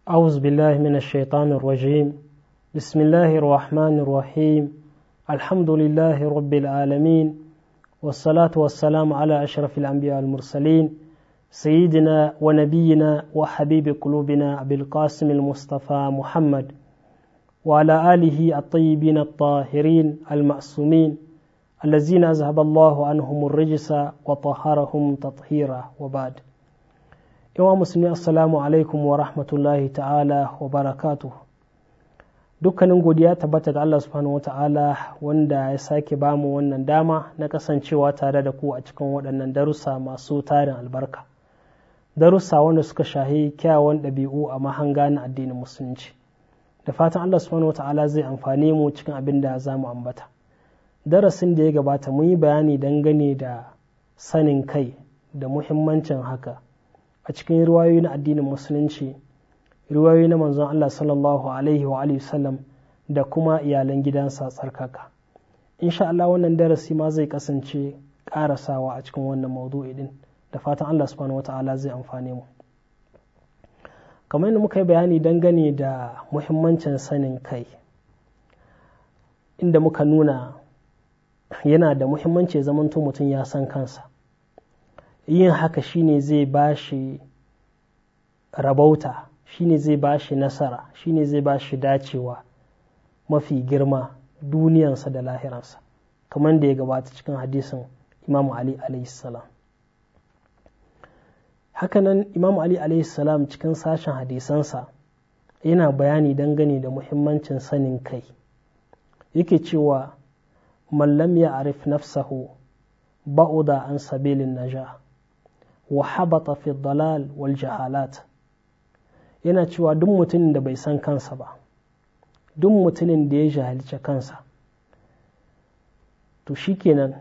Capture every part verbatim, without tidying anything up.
أعوذ بالله من الشيطان الرجيم بسم الله الرحمن الرحيم الحمد لله رب العالمين والصلاة والسلام على أشرف الأنبياء المرسلين سيدنا ونبينا وحبيب قلوبنا أبي القاسم المصطفى محمد وعلى آله الطيبين الطاهرين المعصومين الذين أذهب الله عنهم الرجس وطهرهم تطهيرا وبعد. yawa musulmi assalamu alaikum wa rahmatullahi ta'ala wa barakatuh. Dukkanin godiya tabbata ga Allah subhanahu wa ta'ala wanda ya sake bamu wannan dama na kasancewa tare da ku a cikin waɗannan darussa masu tarin albarka, darussa wanda suka shahi kyawun ɗabi'u a mahanga na addinin musulunci. Da fatan Allah subhanahu wa ta'ala zai amfane mu cikin abin da za mu ambata. Darasin da ya gabata mun yi bayani dangane da sanin kai da muhimmancin haka a cikin riwayoyi na addinin musulunci, riwayoyi na manzon Allah sallallahu alaihi wa alihi sallam da kuma iyalan gidansa tsarkaka. Insha Allah wannan darasi ma zai kasance karasawa a cikin wannan maudu'i din, da fatan Allah subhanahu wata'ala zai amfane mu. Kamar yadda muka yi bayani dangane da muhimmancin sanin kai, inda muka nuna yana da muhimmanci zamanto mutum ya san kansa. Yin haka shine zai bashi rabauta, shine zai bashi nasara, shine zai bashi dacewa mafi girma duniyansa da lahiransa, kamar da ya gabata cikin hadisin Imam Ali alayhi salam. Hakanan Imam Ali alayhi salam cikin sashen hadisansa yana bayani dangane da muhimmancin sanin kai. Yake cewa man lam ya'rif nafsahu ba'uda an sabilin najah wa habata fi dalal wal jahalat. Yana cewa duk mutumin da bai san kansa ba, duk mutumin da ya jahilce kansa, to shikenan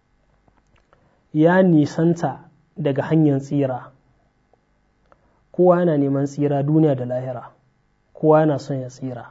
ya nisanta daga hanyar tsira. Kowa yana neman tsira duniya da lahira, kowa yana son ya tsira,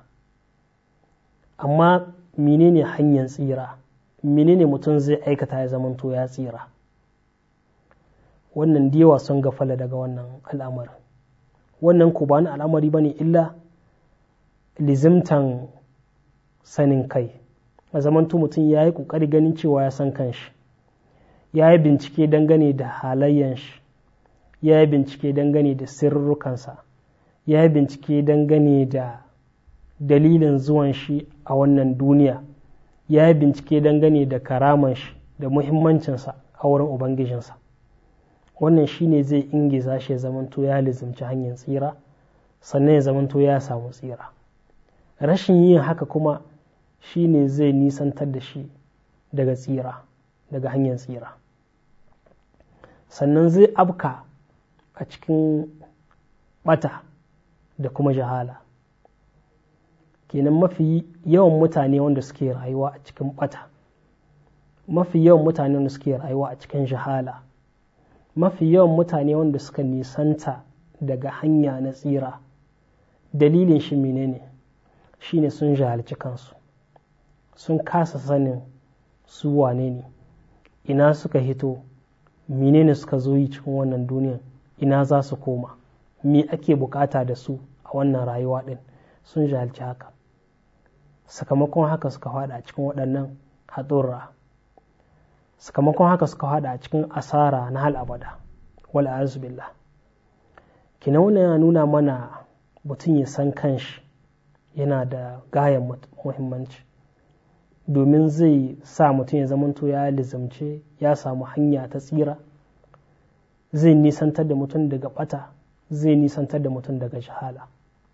amma menene hanyar tsira? Menene mutum zai aikata ya zamanto ya tsira? Wannan da yawa sun gafala daga wannan al'amarin. Wannan ku ba ni al'amari ba ne illa lizimtan sanin kai. A zamanto mutum ya yi ƙoƙari ganin cewa ya san kanshi, ya yi bincike dangane da halayyan shi, ya yi bincike dangane da sirrukansa, ya yi bincike dangane da dalilin zuwan shi a wannan duniya, ya yi bincike dangane da karaman shi da muhimmancinsa a wurin Ubangijinsa. Wannan shi ne zai ingiza shi ya zamanto ya lizimci hanyar tsira, sannan ya zamanto ya samu tsira. Rashin yin haka kuma shi ne zai nisantar da shi daga tsira, daga hanyar tsira. Sannan zai abka a cikin bata da kuma jahala. Kenan mafi yawan mutane wanda suke rayuwa a cikin bata, mafi yawan mutane wanda suke rayuwa a cikin jahala, mafi yawan mutane wanda suka nisanta daga hanya na tsira, dalilin shi menene? Shine sun jahalci kansu, sun kasa sanin su wane ne, ina suka hito, menene suka zo yi cikin wannan duniyan, ina za su koma, me ake bukata da su a wannan rayuwa din. Sun jahalci haka, sakamakon haka suka fada a cikin waɗannan haɗurra, sakamakon haka suka hada a cikin asara na hal abada wal a'azu billah. Kina wannan yana nuna mana mutum ya san kanshi yana da gayan muhimmanci, domin zai sa mutum ya zamanto ya lizamce ya samu hanya ta tsira, zai nisantar da mutum daga bata, zai nisantar da mutum daga jahala.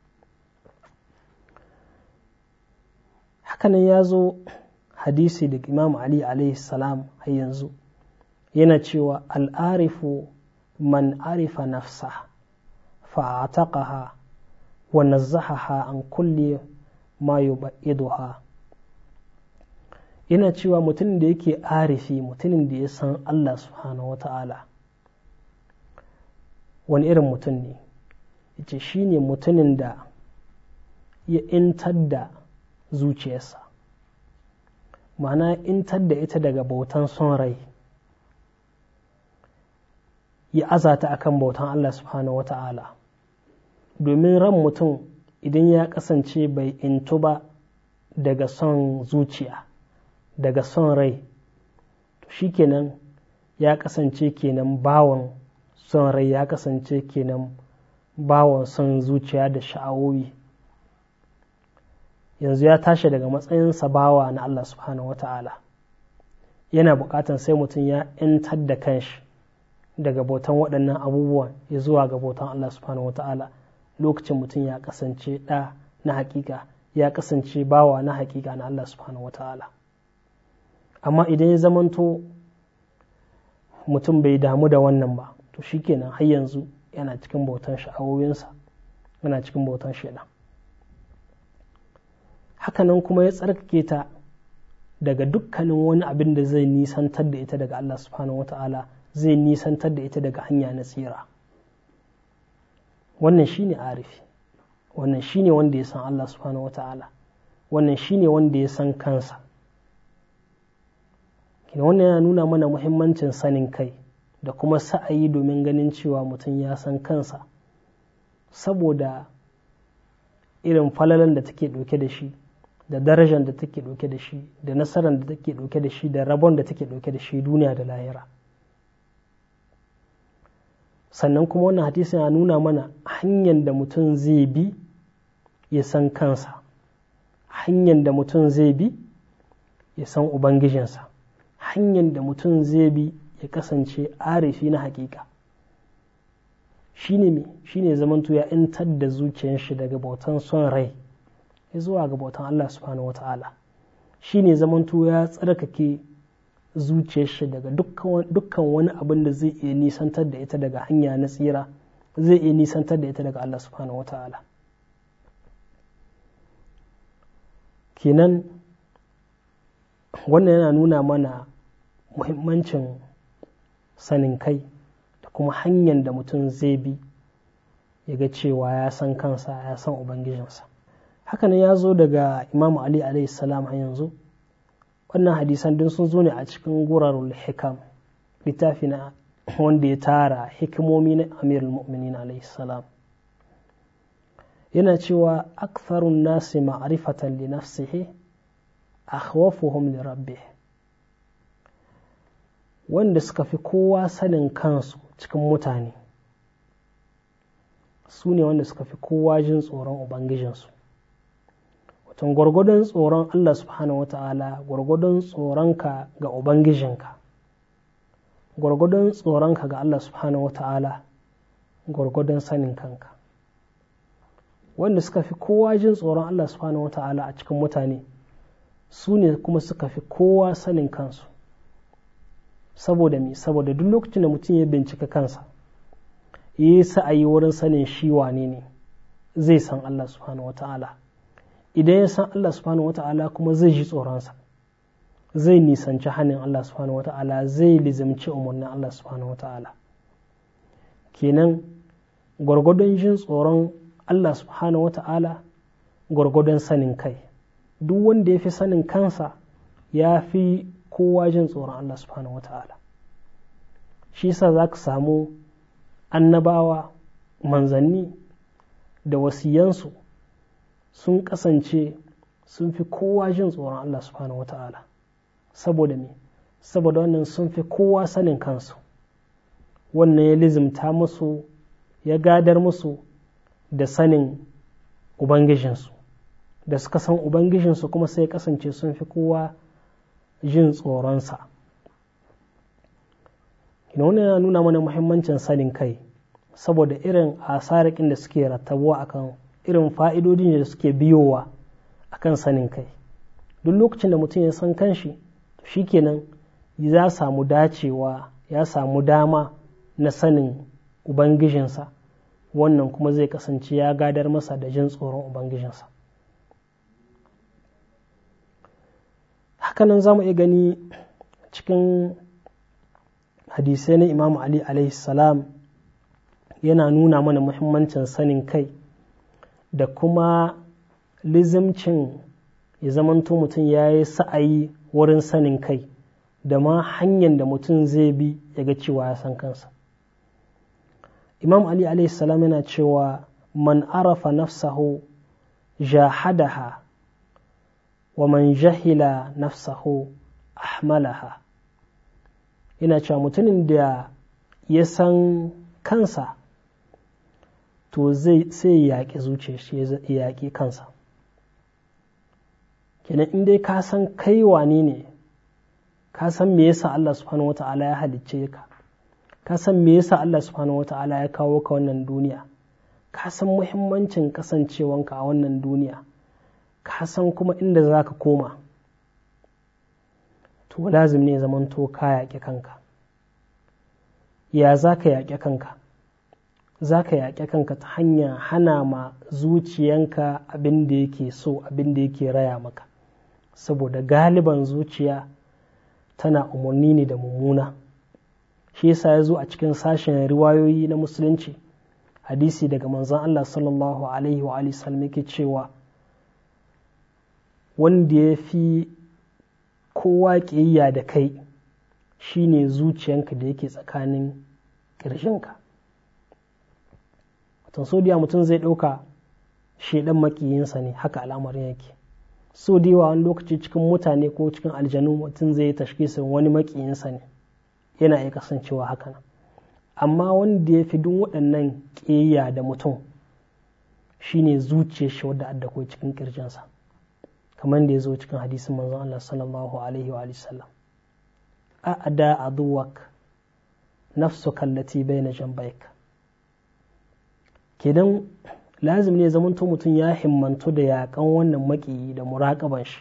Hakanan ya zo hadisi da Imam Ali alaihi salam har yanzu yana cewa al'arifu man arifa nafsa fa'ataqaha wa nazzahaha an kulli ma yub'iduha. Yana cewa mutumin da yake arifi, mutumin da ya san Allah subhanahu wata'ala, wani irin mutum ne? Yace shine mutumin da ya intar da zuciyarsa, ma'ana intar da ita daga bautan son rai, ya azata akan bautan Allah subhanahu wata'ala, domin ran mutum idan ya kasance bai intu ba daga son zuciya, daga son rai, to shi kenan ya kasance kenan bawon son rai, ya kasance kenan bawon son zuciya da sha'awowi. Yanzu ya tashi daga matsayinsa bawa na Allah subhanahu wata'ala. Yana buƙatar sai mutum ya ‘yantar da kanshi daga bautan waɗannan abubuwan ya zuwa ga bautan Allah subhanahu wata'ala. Lokacin mutum ya kasance ɗa na hakika, ya kasance bawa na hakika na Allah subhanahu wata'ala. Amma idan ya zamanto mutum bai damu da wannan ba, to shikenan har yanzu yana cikin bautan sha'awowinsa, yana cikin bautan shaidan. Hakanan kuma ya tsarkake ta daga dukkanin wani abin da zai nisantar da ita daga Allah subhanahu wata'ala, zai nisantar da ita daga hanya na tsira. Wannan shine arifi, wannan shine wanda ya san Allah subhanahu wata'ala, wannan shine wanda ya san kansa. Kina wannan yana nuna mana muhimmancin sanin kai da kuma sa'ayi domin ganin cewa mutum ya san kansa, saboda irin falalan da take ɗauke da shi, da darajar da take ɗauke da shi, da nasarar da take ɗauke da shi, da rabon da take ɗauke da shi duniya da lahira. Sannan kuma wannan hadisi ya nuna mana hanyar da mutum zai bi ya san kansa, hanyar da mutum zai bi ya san ubangijinsa, hanyar da mutum zai bi ya kasance arifi na hakika. Shine me shine zamanto ya intar da zuciyar shi daga bautan son rai ya zuwa ga bautan Allah subhanahu wata'ala. Shine zamanto ya tsarkake zuciyar shi daga dukkan wani abin da zai iya nisantar da ita daga hanya na tsira, zai iya nisantar da ita daga Allah subhanahu wata'ala. Kenan wannan yana nuna mana muhimmancin sanin kai da kuma hanyar da mutum zai bi ya ga cewa ya san kansa, ya san ubangijinsa. Hakanan ya zo daga Imam Ali alaihi salam har yanzu. Wannan hadisan din sun zo ne a cikin Gurarul Hikam, littafi na wanda ya tara hikimomi na Amirul Mu'minin alaihi salam. Yana cewa aktharun nasi ma'rifatan li nafsihi akhwafuhum li rabbih. Wanda suka fi kowa sanin kansu cikin mutane su ne wanda suka fi kowa jin tsoron ubangijinsu. Watan gwargwadon tsoron Allah subhanahu wata'ala, gwargwadon tsoronka ga ubangijinka, gwargwadon tsoronka ga Allah subhanahu wata'ala, gwargwadon sanin kanka. Wanda suka fi kowa jin tsoron Allah subhanahu wata'ala a cikin mutane su ne kuma suka fi kowa sanin kansu. Saboda me? Saboda duk lokacin da mutum ya bincika kansa, ya yi sa'ayi wurin sanin shi wane ne, zai san Allah subhanahu wata'ala. Idan ya san Allah subhanahu wata'ala kuma zai ji tsoronsa, zai nisanci hannun Allah subhanahu wata'ala, zai lizimci umarnin Allah subhanahu wata'ala. Kenan gwargwadon jin tsoron Allah subhanahu wata'ala, gwargwadon sanin kai. Duk wanda ya fi sanin kansa ya fi kowa jin tsoron Allah subhanahu wata'ala. Shi yasa za ka samu annabawa, manzanni da wasiyansu sun kasance sun fi kowa jin tsoron Allah subhanahu wata'ala. Saboda me? Saboda wannan sun fi kowa sanin kansu. Wannan ya lizimta musu, ya gadar musu da sanin ubangijinsu. Da suka san ubangijinsu kuma sai kasance sun fi kowa jin tsoronsa. Wannan yana nuna mana muhimmancin sanin kai, saboda irin asarikin da suke rattabuwa akan irin fa'idodin da suke biyowa akan sanin kai. Duk lokacin da mutum ya san kanshi, shi kenan ya samu dacewa, ya samu dama na sanin ubangijinsa, wannan kuma zai kasance ya gadar masa da jin tsoron ubangijinsa. Hakanan za mu iya gani cikin hadisai na Imam Ali alaihi salam yana nuna mana muhimmancin sanin kai da kuma lizimcin ya zamanto mutum ya yi sa'ayi wurin sanin kai da ma hanyar da mutum zai bi ya ga cewa ya san kansa. Imam Ali alaihi salam yana cewa man arafa nafsahu jahadaha wa man jahila nafsahu ahmalaha. Ina cewa mutumin da ya san kansa to zai sai ya yaƙi zuciyar shi, ya yaƙi kansa. Kenan in dai ka san kai wane ne, ka san me yasa Allah subhanahu wata'ala ya halicce ka, ka san me yasa Allah subhanahu wata'ala ya kawo ka wannan duniya, ka san muhimmancin kasancewanka a wannan duniya, ka san kuma inda za ka koma, to lazim ne zamanto ka yaƙi kanka. Ya za ka yaƙi kanka? Za ka yaƙi kanka ta hanyar hana ma zuciyanka abin da yake so, abin da yake raya maka, saboda galiban zuciya tana umarni ne da mummuna. Shi yasa ya zo a cikin sashen riwayoyi na musulunci, hadisi daga manzon Allah sallallahu alaihi wa alihi sallam yake cewa wanda ya fi kowa ƙiyayya da kai shine zuciyanka da yake tsakanin ƙirjinka. Watan so da mutum zai ɗauka shaidan makiyinsa ne, haka al'amarin yake. So da yawa wani lokaci cikin mutane ko cikin aljanu mutum zai tashkisin wani makiyinsa ne, yana iya kasancewa haka nan. Amma wanda ya fi duk waɗannan ƙiyayya da mutum shine zuciyar shi wadda adda ko cikin ƙirjinsa, kamar da ya zo cikin hadisin manzon Allah sallallahu alaihi wa sallam, a'da aduwak nafsuka allati bayna jambayk. Kidan lazim ne zamanto mutum ya himmantu da yakan wannan maƙiyi da muraƙaban shi,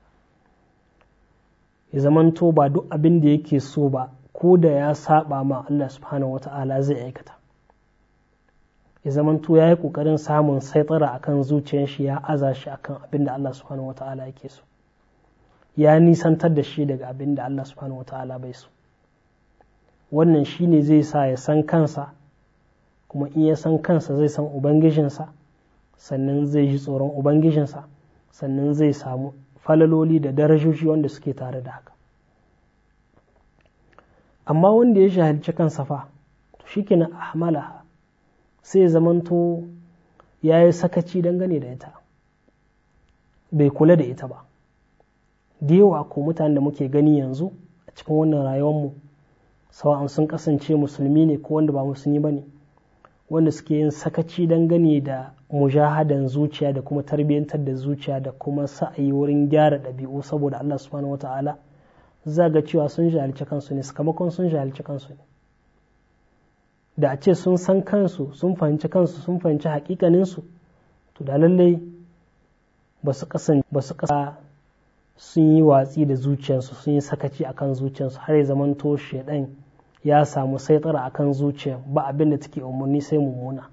ya zamanto ba duk abin da yake so ba ko da ya saba ma Allah subhanahu wata'ala zai aikata. Ya zamanto ya yi ƙoƙarin samun saitara akan zuciyar shi, ya aza shi akan abin da Allah subhanahu wata'ala yake so, ya nisantar da shi daga abin da Allah subhanahu wata'ala bai so. Wannan shi ne zai sa ya san kansa, kuma in ya san kansa zai san ubangijinsa, sannan zai ji tsoron ubangijinsa, sannan zai samu falaloli da darajoji wanda suke tare da haka. Amma wanda ya jahilci kansa fa, to shikenan ahmalaha, sai ya zamanto ya yi sakaci dangane da ita, bai kula da ita ba. Da yawa ko mutane da muke gani yanzu a cikin wannan rayuwarmu, sawa'an sun kasance musulmi ne ko wanda ba musulmi ba ne, wanda suke yin sakaci dangane da mujahadan zuciya da kuma tarbiyyantar da zuciya da kuma sa'ayi wurin gyara ɗabi'u saboda Allah subhanahu wata'ala, za ga cewa sun jahilci kansu ne, sakamakon sun jahilci kansu ne. Da a ce sun san kansu, sun fahimci kansu, sun fahimci hakikaninsu, to da lallai ba su kasa sun yi watsi da zuciyarsu, sun yi sakaci akan zuciyarsu har ya zamanto shedan ya samu saitara akan zuciya, ba abin da take umarni sai mummuna.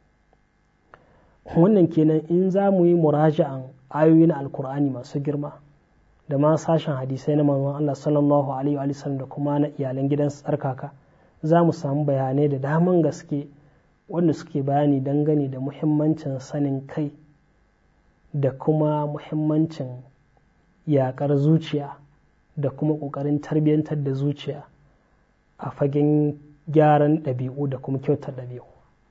Wannan kenan in za mu yi muraja'an ayoyi na alkur'ani masu girma da ma sashen hadisai na manzon Allah sallallahu alaihi wa sallam da kuma na iyalan gidan tsarkaka, za mu samu bayanai da daman gaske wanda suke bayani dangane da muhimmancin sanin kai da kuma muhimmancin yaƙar zuciya da kuma ƙoƙarin tarbiyyantar da zuciya a fagen gyaran ɗabi'u da kuma kyautar ɗabi'u.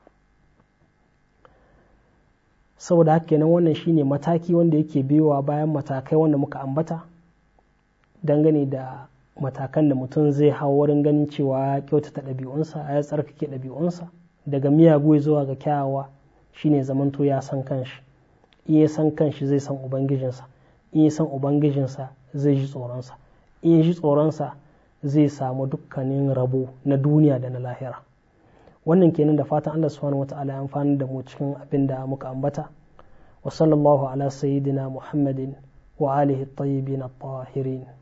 Saboda haka kenan wannan shine mataki wanda yake biyowa bayan matakai wanda muka ambata dangane da matakan da mutum zai hau wurin ganin cewa ya kyautata ɗabi'unsa, ya tsarkake ɗabi'unsa daga miyagu zuwa ga kyawawa, shine zamanto ya san kanshi. In ya san kanshi zai san ubangijinsa, in ya san ubangijinsa zai ji tsoronsa, in ya ji tsoronsa zai samu dukkanin rabo na duniya da na lahira. Wannan kenan da fatan Allah subhanahu wata'ala ya amfani da mu cikin abin da muka ambata. Wa sallallahu ala sayyidina Muhammadin wa alihi at-tayyibin at-tahirin.